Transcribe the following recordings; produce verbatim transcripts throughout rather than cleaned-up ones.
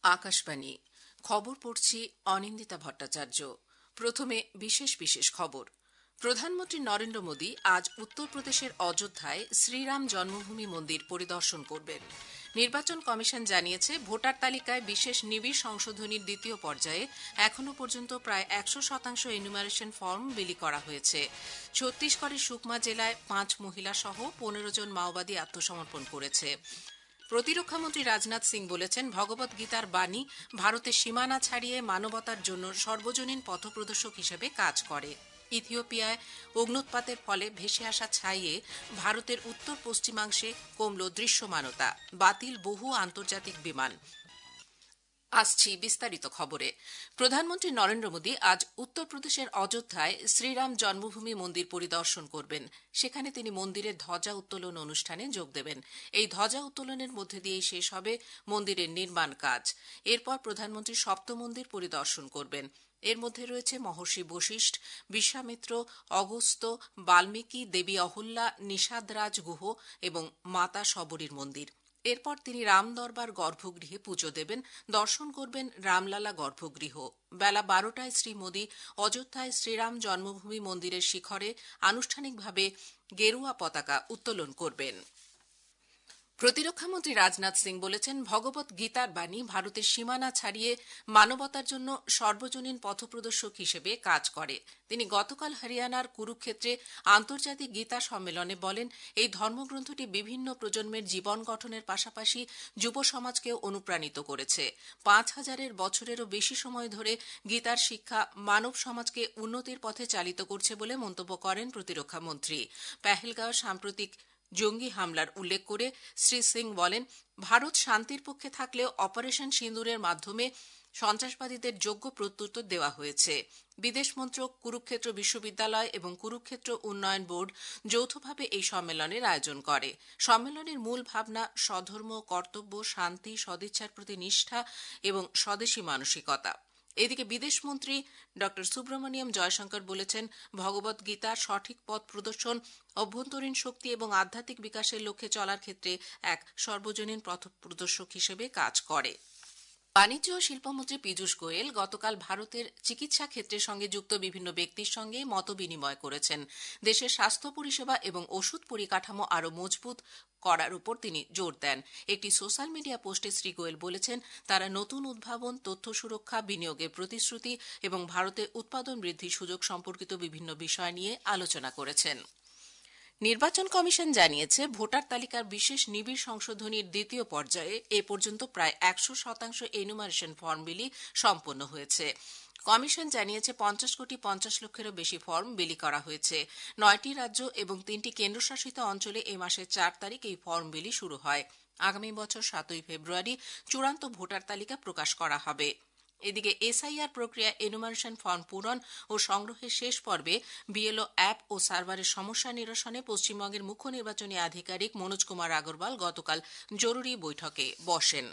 আকাশবাণী খবর পড়ছি অনিন্দিতা ভট্টাচার্য। প্রথমে বিশেষ বিশেষ খবর। প্রধানমন্ত্রী নরেন্দ্র মোদী আজ উত্তরপ্রদেশের অযোধ্যায় শ্রীরাম জন্মভূমি মন্দির পরিদর্শন করবেন। নির্বাচন কমিশন জানিয়েছে, ভোটার তালিকায় বিশেষ নিবিড় সংশোধনীর দ্বিতীয় পর্যায়ে এখনও পর্যন্ত প্রায় একশো শতাংশ এনুমারেশন ফর্ম বিলি করা হয়েছে। ছত্তিশগড়ের সুকমা জেলায় পাঁচ মহিলা সহ পনেরো জন মাওবাদী আত্মসমর্পণ করেছে। প্রতিরক্ষামন্ত্রী রাজনাথ সিং বলেছেন, ভগবত গীতার বাণী ভারতের সীমানা ছাড়িয়ে মানবতার জন্য সর্বজনীন পথপ্রদর্শক হিসেবে কাজ করে। ইথিওপিয়ায় অগ্ন্যুৎপাতের ফলে ভেসে আসা ছাইয়ে ভারতের উত্তর পশ্চিমাংশে কমল দৃশ্যমানতা, বাতিল বহু আন্তর্জাতিক বিমান। আসছি বিস্তারিত খবরে। প্রধানমন্ত্রী নরেন্দ্র মোদী আজ উত্তরপ্রদেশের অযোধ্যায় শ্রীরাম জন্মভূমি মন্দির পরিদর্শন করবেন। সেখানে তিনি মন্দিরের ধ্বজা উত্তোলন অনুষ্ঠানে যোগ দেবেন। এই ধ্বজা উত্তোলনের মধ্যে দিয়েই শেষ হবে মন্দিরের নির্মাণ কাজ। এরপর প্রধানমন্ত্রী সপ্ত মন্দির পরিদর্শন করবেন। এর মধ্যে রয়েছে মহর্ষি বশিষ্ঠ, বিশ্বামিত্র, অগস্ত্য, বাল্মীকি, দেবী অহল্যা, নিষাদরাজ গুহ এবং মাতা শবরীর মন্দির। এরপর তিনি রামদরবার গর্ভগৃহে পুজো দেবেন, দর্শন করবেন রামলালা গর্ভগৃহ। বেলা বারোটায় শ্রী মোদী অযোধ্যায় শ্রীরাম জন্মভূমি মন্দিরের শিখরে আনুষ্ঠানিকভাবে গেরুয়া পতাকা উত্তোলন করবেন। প্রতিরক্ষামন্ত্রী রাজনাথ সিং বলেছেন, ভগবত গীতার বাণী ভারতের সীমানা ছাড়িয়ে মানবতার জন্য সর্বজনীন পথপ্রদর্শক হিসেবে কাজ করে। তিনি গতকাল হরিয়ানার কুরুক্ষেত্রে আন্তর্জাতিক গীতা সম্মেলনে বলেন, এই ধর্মগ্রন্থটি বিভিন্ন প্রজন্মের জীবন গঠনের পাশাপাশি যুব সমাজকেও অনুপ্রাণিত করেছে। পাঁচ হাজারের বছরেরও বেশি সময় ধরে গীতার শিক্ষা মানব সমাজকে উন্নতির পথে চালিত করছে বলে মন্তব্য করেন প্রতিরক্ষামন্ত্রী। পেহেলগাঁও সাম্প্রতিক জঙ্গি হামলার উল্লেখ করে শ্রী সিং বলেন, ভারত শান্তির পক্ষে থাকলেও অপারেশন সিঁদুরের মাধ্যমে সন্ত্রাসবাদীদের যোগ্য প্রত্যুত্তর দেওয়া হয়েছে। বিদেশ মন্ত্রক, কুরুক্ষেত্র বিশ্ববিদ্যালয় এবং কুরুক্ষেত্র উন্নয়ন বোর্ড যৌথভাবে এই সম্মেলনের আয়োজন করে। সম্মেলনের মূল ভাবনা স্বধর্ম, কর্তব্য, শান্তি, সদিচ্ছার প্রতি নিষ্ঠা এবং স্বদেশী মানসিকতা। এদিকে বিদেশমন্ত্রী ড সুব্রমণিয়ম জয়শঙ্কর বলেছেন, ভগবত গীতার সঠিক পথ প্রদর্শন অভ্যন্তরীণ শক্তি এবং আধ্যাত্মিক বিকাশের লক্ষ্যে চলার ক্ষেত্রে এক সর্বজনীন পথ প্রদর্শক হিসেবে কাজ করে। বাণিজ্য ও শিল্পমন্ত্রী পীযূষ গোয়েল গতকাল ভারতের চিকিৎসা ক্ষেত্রের সঙ্গে যুক্ত বিভিন্ন ব্যক্তির সঙ্গে মতবিনিময় করেছেন। দেশের স্বাস্থ্য পরিষেবা এবং ওষুধ পরিকাঠামো আরও মজবুত করার উপর তিনি জোর দেন। একটি সোশ্যাল মিডিয়া পোস্টে শ্রী গোয়েল বলেছেন, তারা নতুন উদ্ভাবন, তথ্য সুরক্ষা, বিনিয়োগের প্রতিশ্রুতি এবং ভারতে উৎপাদন বৃদ্ধির সুযোগ সম্পর্কিত বিভিন্ন বিষয় নিয়ে আলোচনা করেছেন। নির্বাচন কমিশন জানিয়েছে, ভোটার তালিকার বিশেষ নিবিড় সংশোধনীর দ্বিতীয় পর্যায়ে এ পর্যন্ত প্রায় একশো শতাংশ এনুমারেশন ফর্ম বিলি সম্পন্ন হয়েছে। কমিশন জানিয়েছে, পঞ্চাশ কোটি পঞ্চাশ লক্ষেরও বেশি ফর্ম বিলি করা হয়েছে। নয়টি রাজ্য এবং তিনটি কেন্দ্রশাসিত অঞ্চলে এ মাসের চার তারিখ এই ফর্ম বিলি শুরু হয়। আগামী বছর সাতই ফেব্রুয়ারি চূড়ান্ত ভোটার তালিকা প্রকাশ করা হবে। এদিকে এসআইআর প্রক্রিয়া এনুমারেশন ফর্ম পূরণ ও সংগ্রহের শেষ পর্বে বিএলও অ্যাপ ও সার্ভারের সমস্যা নিরসনে পশ্চিমবঙ্গের মুখ্য নির্বাচনী আধিকারিক মনোজ কুমার আগরওয়াল গতকাল জরুরি বৈঠকে বসেন।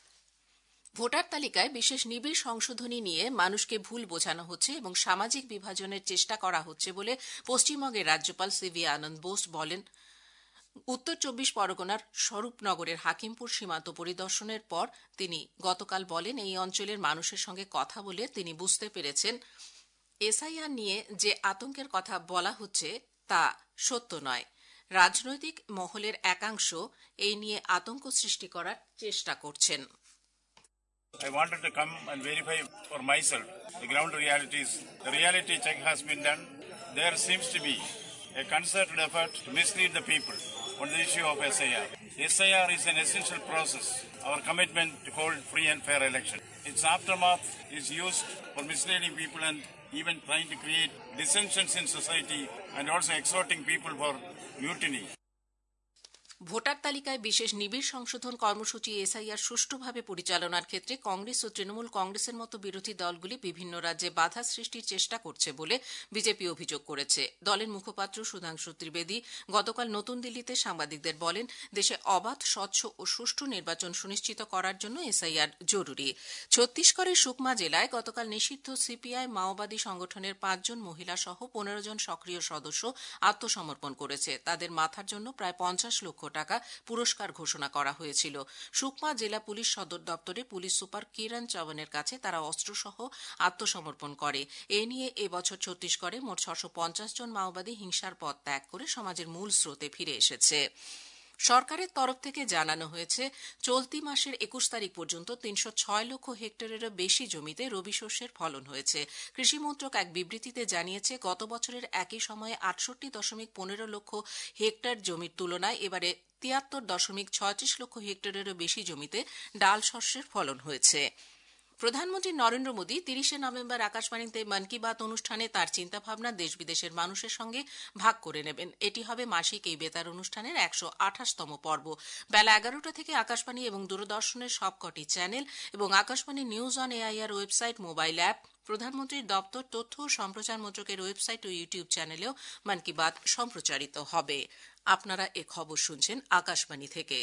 ভোটার তালিকায় বিশেষ নিবিড় সংশোধনী নিয়ে মানুষকে ভুল বোঝানো হচ্ছে এবং সামাজিক বিভাজনের চেষ্টা করা হচ্ছে বলে পশ্চিমবঙ্গের রাজ্যপাল সিভি আনন্দ বোস বলেন। উত্তর চব্বিশ পরগনার স্বরূপনগরের হাকিমপুর সীমান্ত পরিদর্শনের পর তিনি গতকাল বলেন, এই অঞ্চলের মানুষের সঙ্গে কথা বলে তিনি বুঝতে পেরেছেন, এসআইআর নিয়ে যে আতঙ্কের কথা বলা হচ্ছে তা সত্য নয়। রাজনৈতিক মহলের একাংশ এই নিয়ে আতঙ্ক সৃষ্টি করার চেষ্টা করছেন। I wanted to come and verify for myself the ground realities. The reality check has been done. There seems to be a concerted effort to mislead the people on the issue of S I R. S I R is an essential process. Our commitment to hold free and fair election. Its aftermath is used for misleading people and even trying to create dissensions in society and also exhorting people for mutiny. ভোটার তালিকায় বিশেষ নিবিড় সংশোধন কর্মসূচি SIR সুষ্ঠুভাবে পরিচালনার ক্ষেত্রে কংগ্রেস ও তৃণমূল কংগ্রেসের মতো বিরোধী দলগুলি বিভিন্ন রাজ্যে বাধা সৃষ্টির চেষ্টা করছে বলে বিজেপি অভিযোগ করেছে। দলের মুখপাত্র সুধাংশু ত্রিবেদী গতকাল নতুন দিল্লিতে সাংবাদিকদের বলেন, দেশে অবাধ, স্বচ্ছ ও সুষ্ঠু নির্বাচন সুনিশ্চিত করার জন্য এসআইআর জরুরি। ছত্তিশগড়ের সুকমা জেলায় গতকাল নিষিদ্ধ সিপিআই মাওবাদী সংগঠনের পাঁচজন মহিলা সহ পনেরো জন সক্রিয় সদস্য আত্মসমর্পণ করেছে। তাদের মাথার জন্য প্রায় পঞ্চাশ লক্ষ টাকা পুরস্কার ঘোষণা করা হয়েছিল। সুকমা জেলা পুলিশ সদর দপ্তরে পুলিশ সুপার কিরণ চৌহানের কাছে তারা অস্ত্রসহ আত্মসমর্পণ করে। এ নিয়ে এবছর ছত্তিশগড়ে মোট ছশো পঞ্চাশ জন মাওবাদী হিংসার পথ ত্যাগ করে সমাজের মূল স্রোতে ফিরে এসেছে। সরকারের তরফ থেকে জানানো হয়েছে, চলতি মাসের একুশ তারিখ পর্যন্ত তিনশো ছয় লক্ষ হেক্টরেরও বেশি জমিতে রবি শস্যের ফলন হয়েছে। কৃষি মন্ত্রক এক বিবৃতিতে জানিয়েছে, গত বছরের একই সময়ে আটষট্টি দশমিক পনেরো লক্ষ হেক্টর জমির তুলনায় এবারে তিয়াত্তর দশমিক ছয়ত্রিশ লক্ষ হেক্টরেরও বেশি জমিতে ডাল শস্যের ফলন হয়েছে। প্রধানমন্ত্রী নরেন্দ্র মোদী তিরিশে নভেম্বর আকাশবাণীতে মন কি বাত অনুষ্ঠানে তার চিন্তাভাবনা দেশ বিদেশের মানুষের সঙ্গে ভাগ করে নেবেন। এটি হবে মাসিক এই বেতার অনুষ্ঠানের একশো আঠাশতম পর্ব। বেলা এগারোটা থেকে আকাশবাণী এবং দূরদর্শনের সবকটি চ্যানেল এবং Akashvani news on AIR website, mobile app, প্রধানমন্ত্রীর দপ্তর, তথ্য ও সম্প্রচার মন্ত্রকের ওয়েবসাইট ও ইউটিউব চ্যানেলেও মন কি বাত সম্প্রচারিত হবে। আপনারা এ খবর শুনছেন আকাশবাণী থেকে।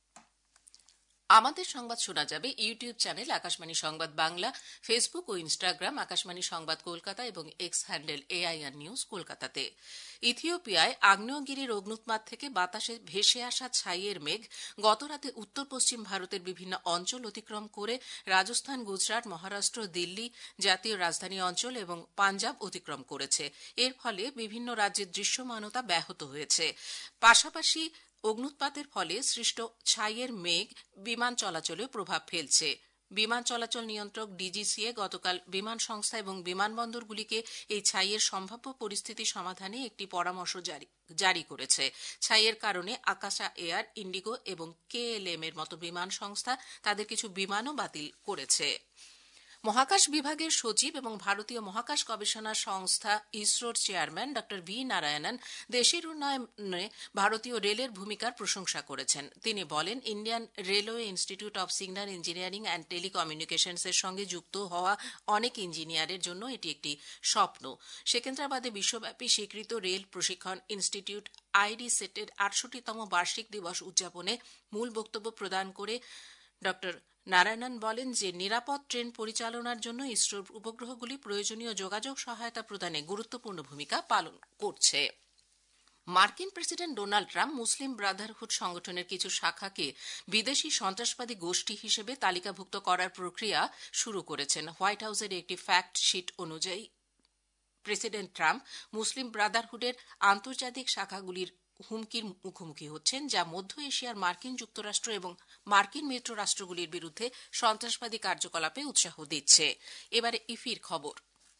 আমাদের সংবাদ শোনা যাবে ইউটিউব চ্যানেল আকাশবাণী সংবাদ বাংলা, ফেসবুক ও ইনস্টাগ্রাম আকাশবাণী সংবাদ কলকাতা এবং এক্স হ্যান্ডেল এআইআর নিউজ কলকাতাতে। ইথিওপিয়ায় আগ্নেয়গিরির অগ্নুৎপাত থেকে বাতাসে ভেসে আসা ছাইয়ের মেঘ গতরাতে উত্তর পশ্চিম ভারতের বিভিন্ন অঞ্চল অতিক্রম করে রাজস্থান, গুজরাট, মহারাষ্ট্র, দিল্লি, জাতীয় রাজধানী অঞ্চল এবং পাঞ্জাব অতিক্রম করেছে। এর ফলে বিভিন্ন রাজ্যের দৃশ্যমানতা ব্যাহত হয়েছে। পাশাপাশি অগ্নুৎপাতের ফলে সৃষ্ট ছাইয়ের মেঘ বিমান চলাচলেও প্রভাব ফেলছে। বিমান চলাচল নিয়ন্ত্রক ডিজিসিএ গতকাল বিমান সংস্থা এবং বিমানবন্দরগুলিকে এই ছাইয়ের সম্ভাব্য পরিস্থিতি সমাধানে একটি পরামর্শ জারি জারি করেছে। ছাইয়ের কারণে আকাশা এয়ার, ইন্ডিগো এবং কেএলএম এর মতো বিমান সংস্থা তাদের কিছু বিমানও বাতিল করেছে। মহাকাশ বিভাগের সচিব এবং ভারতীয় মহাকাশ গবেষণা সংস্থা ইসরোর চেয়ারম্যান ড ভি নারায়ণন দেশের উন্নয়নে ভারতীয় রেলের ভূমিকার প্রশংসা করেছেন। তিনি বলেন, Indian railway institute of signal engineering and টেলিকমিউনিকেশনসের সঙ্গে যুক্ত হওয়া অনেক ইঞ্জিনিয়ারের জন্য এটি একটি স্বপ্ন। সেকেন্দ্রাবাদে বিশ্বব্যাপী স্বীকৃত রেল প্রশিক্ষণ ইনস্টিটিউট আইডি সেটের আটষট্টিতম বার্ষিক দিবস উদযাপনে মূল বক্তব্য প্রদান করে ড নারায়ণন বলেন যে নিরাপদ ট্রেন পরিচালনার জন্য ইসরোর উপগ্রহগুলি প্রয়োজনীয় যোগাযোগ সহায়তা প্রদানে গুরুত্বপূর্ণ ভূমিকা পালন করছে। মার্কিন president Donald Trump Muslim brotherhood সংগঠনের কিছু শাখাকে বিদেশি সন্ত্রাসবাদী গোষ্ঠী হিসেবে তালিকাভুক্ত করার প্রক্রিয়া শুরু করেছেন। হোয়াইট হাউসের একটি ফ্যাক্ট শিট অনুযায়ী প্রেসিডেন্ট ট্রাম্প মুসলিম ব্রাদারহুডের আন্তর্জাতিক শাখাগুলির হুমকির মুখোমুখি হচ্ছেন, যা মধ্য এশিয়ার মার্কিন যুক্তরাষ্ট্র এবং মার্কিন মিত্র রাষ্ট্রগুলির বিরুদ্ধে সন্ত্রাসবাদী কার্যকলাপে উৎসাহ দিচ্ছে। এবারে ইফির খবর।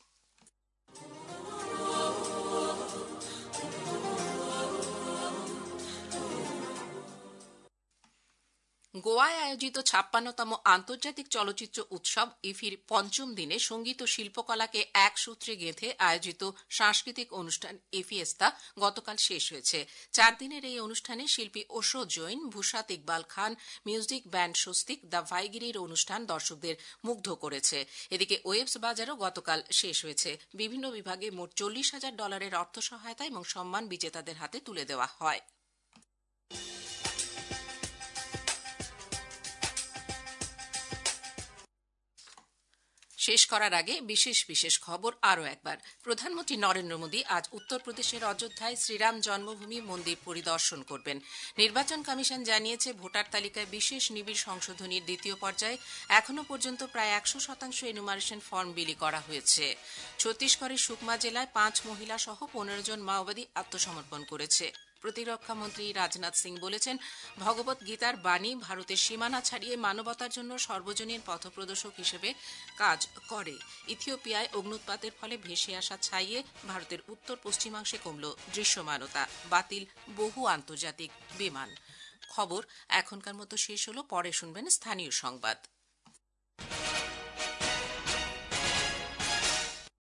গোয়ায় আয়োজিত ছাপ্পান্নতম আন্তর্জাতিক চলচ্চিত্র উৎসব ইফির পঞ্চম দিনে সঙ্গীত ও শিল্পকলাকে এক সূত্রে গেঁথে আয়োজিত সাংস্কৃতিক অনুষ্ঠান ইফিয়েস্তা গতকাল শেষ হয়েছে। চার দিনের এই অনুষ্ঠানে শিল্পী ওশো জৈন, ভূষাত Iqbal Khan, music band Swastik, the ভাইগিরির অনুষ্ঠান দর্শকদের মুগ্ধ করেছে। এদিকে ওয়েবস বাজারও গতকাল শেষ হয়েছে। বিভিন্ন বিভাগে মোট চল্লিশ হাজার ডলারের অর্থ সহায়তা এবং সম্মান বিজেতাদের হাতে তুলে দেওয়া হয়। শেষ করার আগে বিশেষ বিশেষ খবর আরও একবার। প্রধানমন্ত্রী নরেন্দ্র মোদী আজ উত্তরপ্রদেশের অযোধ্যায় শ্রীরাম জন্মভূমি মন্দির পরিদর্শন করবেন। নির্বাচন কমিশন জানিয়েছে, ভোটার তালিকায় বিশেষ নিবিড় সংশোধনীর দ্বিতীয় পর্যায়ে এখনও পর্যন্ত প্রায় একশো শতাংশ এনুমারেশন ফর্ম বিলি করা হয়েছে। ছত্তিশগড়ের সুকমা জেলায় পাঁচ মহিলা সহ পনেরো জন মাওবাদী আত্মসমর্পণ করেছে। প্রতিরক্ষামন্ত্রী রাজনাথ সিং বলেছেন, ভগবত গীতার বাণী ভারতের সীমানা ছাড়িয়ে মানবতার জন্য সর্বজনীন পথপ্রদর্শক হিসেবে কাজ করে। ইথিওপিয়ায় অগ্নুৎপাতের ফলে ভেসে আসা ছাইয়ে ভারতের উত্তর পশ্চিমাংশে কমল দৃশ্যমানতা, বাতিল বহু আন্তর্জাতিক বিমান। খবর এখনকার মতো শেষ হলো। পরে শুনবেন স্থানীয় সংবাদ।